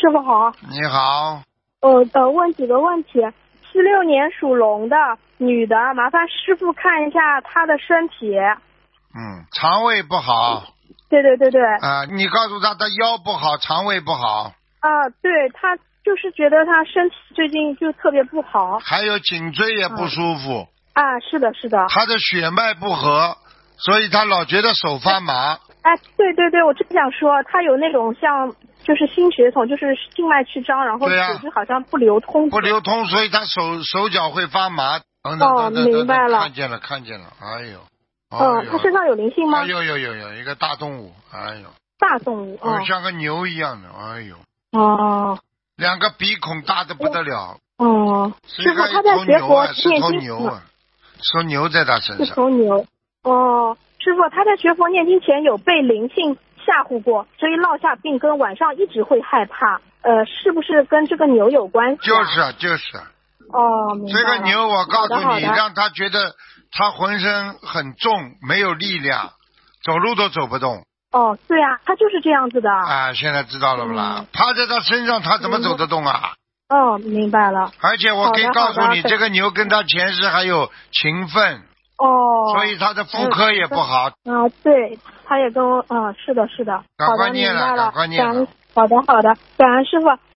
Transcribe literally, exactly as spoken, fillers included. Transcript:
师傅好。 你好。 呃呃，问几个问题。七六年属龙的女的，麻烦师傅看一下她的身体。 嗯，肠胃不好。 对对对对。 啊、你告诉她，她腰不好，肠胃不好。 啊，对，她就是觉得她身体最近就特别不好。 还有颈椎也不舒服。 啊，是的，是的。 她的血脉不和，所以她老觉得手发麻。 哎，对对对，我正想说，她有那种像就是心血统，就是静脉曲张，然后对啊血就好像不流通。 不流通，所以她手手脚会发麻。等等哦等等等明白了看见了，看见了，哎呦。 嗯，她身上有灵性吗？ 哎呦呦呦呦，一个大动物，哎呦。 大动物。哦。 像个牛一样的，哎呦。 哦。 两个鼻孔大的不得了。 哦。 是一个师傅，她在学佛是头念经。 牛啊，是头牛在她身是上。 头牛。哦，师傅，她在学佛念经前有被灵性吓唬过，所以落下病根，晚上一直会害怕。呃，是不是跟这个牛有关系、啊？ 就是啊，就是啊。 哦，明白了。 这个牛，我告诉你， 好的好的让他觉得他浑身很重，没有力量，走路都走不动。 哦，对啊，他就是这样子的。 啊，现在知道了不啦？ 嗯、 趴在他身上，他怎么走得动啊？ 哦，明白了。 而且我可以告诉你， 这个牛跟他前世还有情分。 哦。 所以他的妇科也不好。 嗯、啊，对，他也跟我，嗯，是的，是的。 赶快念了，赶快念了。 好的，好的，感恩师傅。